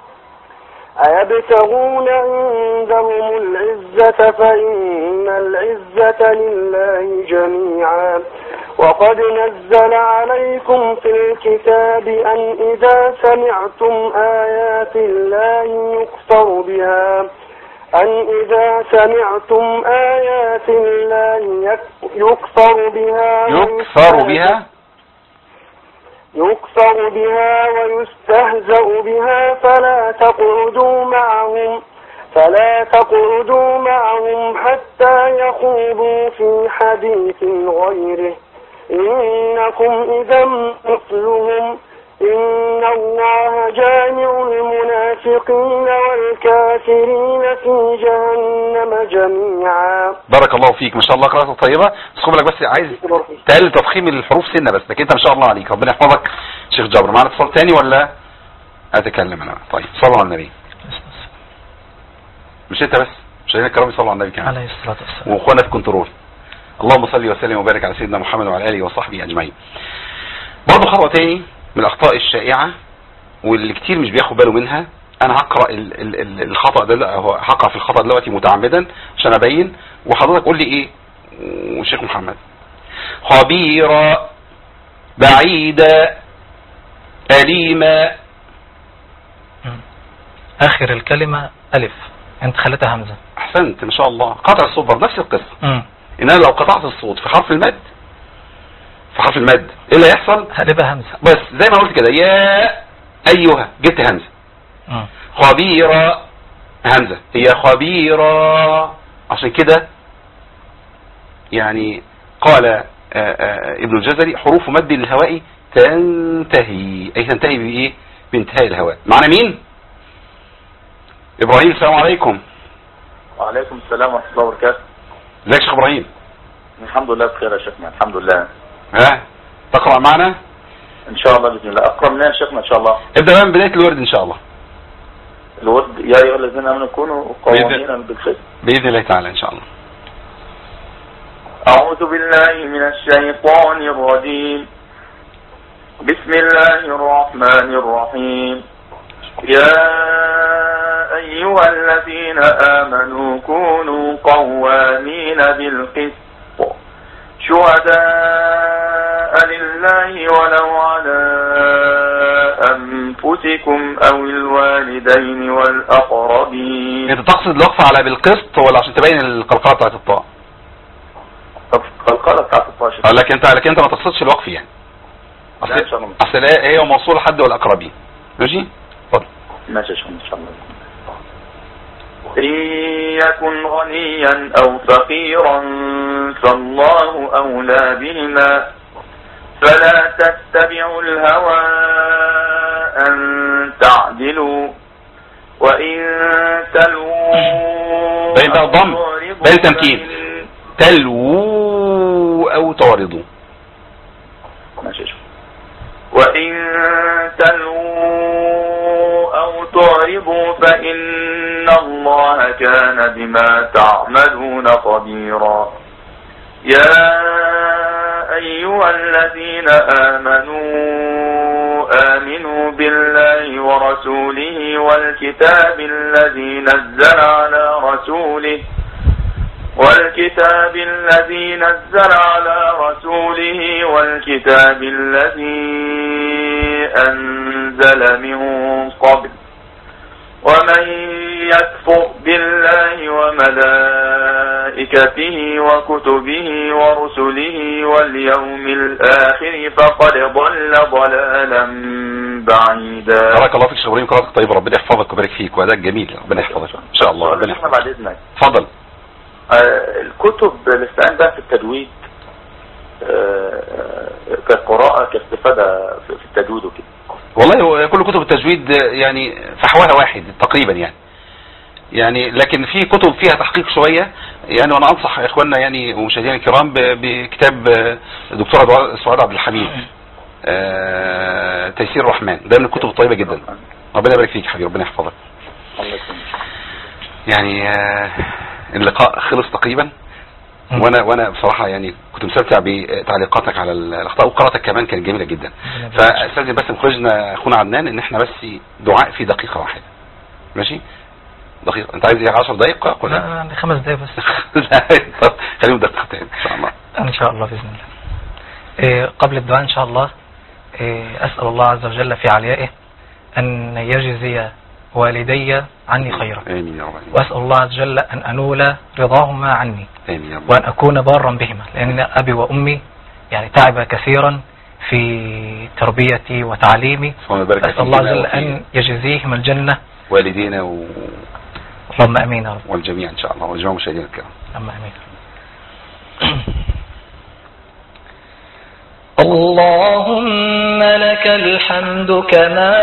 أيبتغون عندهم العزة فإن العزة لله جميعا وقد نزل عليكم في الكتاب أن إذا سمعتم آيات الله يكفر بها أن إذا سمعتم آيات الله يكفر بها يكفر بها يكفر بها ويستهزأ بها فلا تقعدوا معهم فلا تقعدوا معهم حتى يخوضوا في حديث غيره إنكم إذا مثلهم إن الله جامع المنافقين والكافرين في جهنم جميعا. بارك الله فيك، ما شاء الله قراءة طيبة. اسكب لك بس عايز تقلل تضخيم الحروف سنة بس، لكن انت ما شاء الله عليك، ربنا يحفظك. شيخ جابر معنا اتصال تاني ولا اتكلم انا؟ طيب صلوا على النبي. مش انت بس، مشاهدينا الكرام صلوا على النبي كمان عليه الصلاة والسلام واخوانا في كنترول. اللهم صل وسلم وبارك على سيدنا محمد وعلى اله وصحبه اجمعين. برضه خطوة تاني من الاخطاء الشائعة واللي كتير مش بياخد باله منها. انا هقرا ال ال ال الخطا ده، هو هقرا في الخطا دلوقتي متعمدا عشان ابين، وحضرتك قول لي ايه والشيخ محمد. خبيرا، بعيدا، أليما. اخر الكلمة الف، انت خليتها همزة. احسنت ما شاء الله. قطع الصوت برضه نفس القصة. امم ان انا لو قطعت الصوت في حرف المد في حرف المد ايه اللي هيحصل؟ هتبقى همزة بس زي ما قلت كده، يا ايها جبت همزة. امم خبيرة همزة، هي خبيرة. عشان كده يعني قال آآ آآ ابن الجزري حروف مد الهواء تنتهي، اي تنتهي بايه؟ بانتهاء الهواء. معنا مين؟ ابراهيم، السلام عليكم. وعليكم السلام ورحمة الله وبركاته. ازيك يا شيخ ابراهيم؟ الحمد لله بخير يا شيخنا، الحمد لله. ها تقرأ معنا ان شاء الله باذن الله. اقرا منين يا شيخنا ان شاء الله؟ ابدأ بقى من بداية الورد ان شاء الله. الورد يا ايها الذين امنوا كونوا قوامين بالقسط باذن الله تعالى ان شاء الله. اعوذ بالله من الشيطان الرجيم. بسم الله الرحمن الرحيم. يا ايها الذين امنوا كونوا قوامين بالقسط شهداء لله ولو على أنفسكم أو الوالدين والأقربين. انت تقصد الوقف على بالقسط ولا عشان تبين القلقلة بتاعت الطاء؟ القلقلة بتاعت الطاء. لكن انت لكن انت ما تقصدش الوقف يعني. اصل اصل هي موصول حد والأقربين. ماشي؟ اتفضل. ماشي يا شيخ ان شاء الله. إن يكن غنيا أو فقيرا فالله أولى بهما فلا تتبعوا الهوى أن تعدلوا وإن تلووا بين بقى الضم بين تمكين تلووا أو تعرضوا. ماشي شوف. وإن تلووا أو تعرضوا فإن الله كان بما تعملون خبيرا. يا أيها الذين آمنوا آمنوا بالله ورسوله والكتاب الذي نزل على رسوله والكتاب الذي نزل على رسوله والكتاب الذي أنزل من قبل ومن يكفر بالله وملائكته وكتبه ورسله واليوم الآخر فقد ضل ضلالا بعيدا. بارك الله فيك شغلين قراءتك طيب، ربنا يحفظك ويبارك فيك وأداء جميل، ربنا يحفظك ان شاء الله. ربنا يحفظك. بعد اذنك اتفضل. آه الكتب الاستعان بها في التجويد آه كقراءة كاستفادة في التجويد وكده. والله هو كل كتب التجويد يعني فحوها واحد تقريبا يعني يعني لكن في كتب فيها تحقيق شوية يعني وانا انصح اخواننا يعني ومشاهدينا الكرام بكتاب الدكتوره سعاد عبد الحميد تيسير الرحمن، ده من الكتب الطيبه جدا. ربنا يبارك فيك حبيبي، ربنا يحفظك. يعني اللقاء خلص تقريبا، وانا وانا بصراحه يعني كنت مستمتع بتعليقاتك على الاخطاء، وقراءتك كمان كانت جميله جدا. فاستاذن بس مخرجنا اخونا عدنان ان احنا بس دعاء في دقيقه واحده. ماشي؟ دقيقه. انت عايز ايه؟ عشر دقائق ولا لا خمس دقائق بس. طب خليهم دقيقتين ان شاء الله. ان شاء الله باذن الله. إيه قبل الدعاء ان شاء الله إيه اسال الله عز وجل في عليائه ان يجزي والدي عني خيرا. امين يا رب. واسال الله عز وجل ان انول رضاهما عني. امين يا رب. وان اكون بارا بهما، لان ابي وامي يعني تعب كثيرا في تربيتي وتعليمي. اسال الله عز وجل ان يجزيهم الجنه والدينا و... اللهم امين يا رب. والجميع ان شاء الله، والجميع مشاهدينا الكرام. اللهم امين. اللهم لك الحمد كما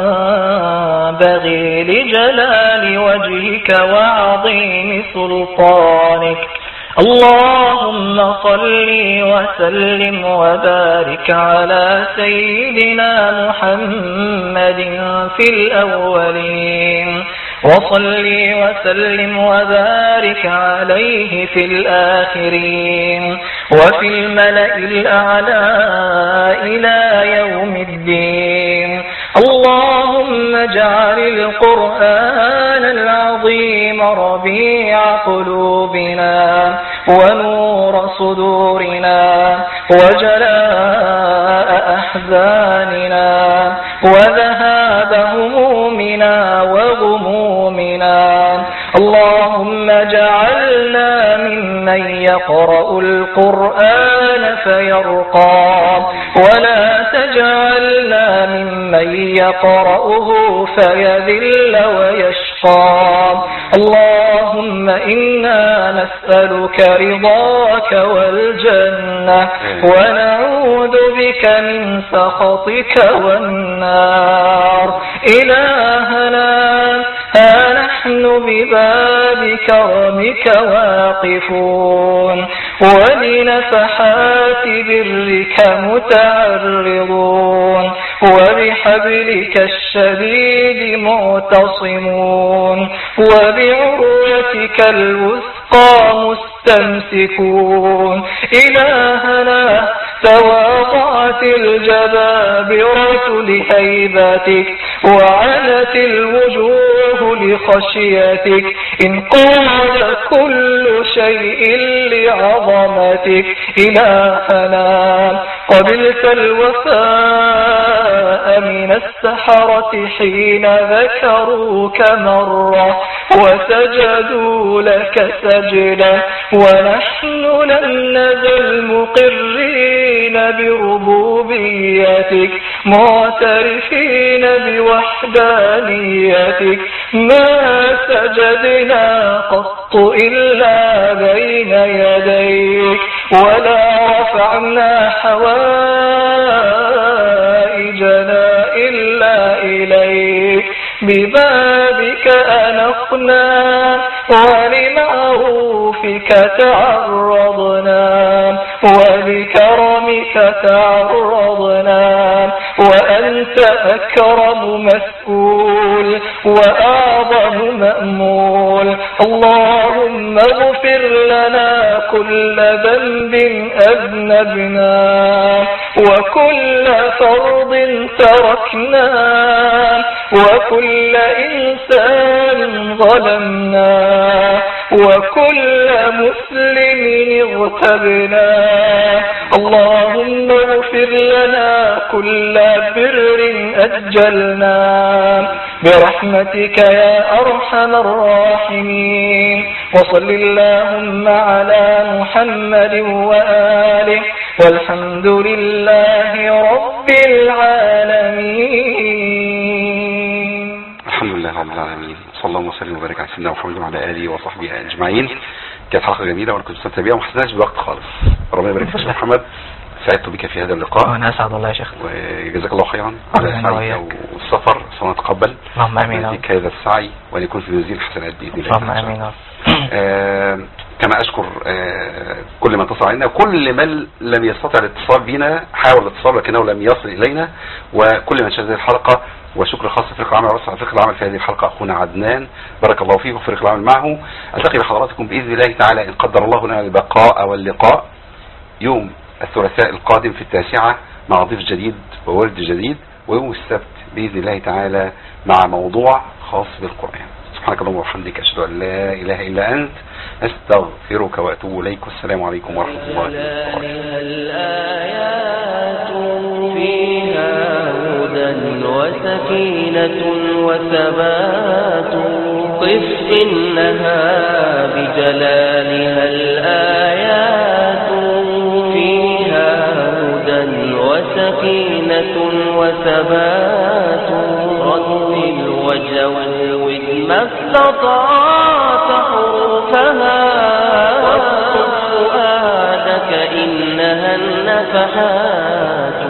ينبغي لجلال وجهك وعظيم سلطانك. اللهم صل وسلم وبارك على سيدنا محمد في الأولين، وصل وسلم وبارك عليه في الآخرين، وفي الملأ الأعلى إلى يوم الدين. اللهم اجعل القرآن العظيم ربيع قلوبنا ونور صدورنا وجلاء أحزاننا وذهاب همومنا وغمومنا. اللهم اجعلنا ممن يقرأ القرآن فيرقى، ولا تجعلنا ممن يقرأه فيذل ويشقى. اللهم إنا نسألك رضاك والجنة، ونعوذ بك من سخطك والنار. إلهنا ها نحن بباب كرمك واقفون، ولنفحات برك متعرضون، وبحبلك الشديد معتصمون، وبعروتك الوثقى مستمسكون. إلهنا تواضعت الجبابرة لهيبتك، وعنت الوجوه لخشيتك، انقاد كل شيء لعظمتك. إلهنا قبلت الوفاء من السحرة حين ذكروك مرة وسجدوا لك سجدة، ونحن لم نزل مقرين بربوبيتك معترفين بوحدانيتك. ما سجدنا قط إلا بين يديك، ولا رفعنا حوائجنا إلا إليك. ببابك أنقنا ولمعروفك تعرضنا، وبكرمك تعرضنا، وأنت أكرم مسؤول وأعظم مأمول. اللهم اغفر لنا كل ذنب أذنبناه، وكل فرض تركناه، وكل إنسان ظلمناه، وكل مسلم اغتبناه. اللهم اغفر لنا كل بر أجلناه برحمتك يا أرحم الراحمين. وصل اللهم على محمد وآله، والحمد لله رب العالمين. الحمد لله رب العالمين، صلى الله وسلم وبارك على سيدنا محمد وعلى آله وصحبه أجمعين. كانت حلقة جميلة وانا كنت مستمتع بيها وما حسناش بالوقت خالص. ربنا يبارك فيك يا محمد، سعدت بك في هذا اللقاء. وانا اسعد والله يا شيخ، وجزاك الله خيرا على سعيك والسفر. سوف نتقبل. اللهم امين. هذا السعي وان يكون في وزير الحسنات باذن الله. اللهم امين. كما اشكر آه كل من اتصل علينا، وكل من لم يستطع الاتصال بنا حاول الاتصال لكنه لم يصل الينا، وكل من شاهد هذه الحلقة. وشكر خاص فريق العمل ورئيس فريق العمل في هذه الحلقة اخونا عدنان، بارك الله فيه وفريق العمل معه. التقي بحضراتكم باذن الله تعالى ان قدر الله لنا البقاء واللقاء يوم الثلاثاء القادم في التاسعة مع ضيف جديد وورد جديد، ويوم السبت باذن الله تعالى مع موضوع خاص بالقرآن. سبحانك اللهم وبحمدك اشهد ان لا اله الا انت استغفرك واتوب اليك، والسلام عليكم ورحمه الله وبركاته. الآيات فيها هدى وسكينة وثبات، قف إنها بجلالها الآيات فيها هدى وسكينة وثبات، رتل وجود ما استطعت حروفها، واصطف فؤادك إنها النفحات.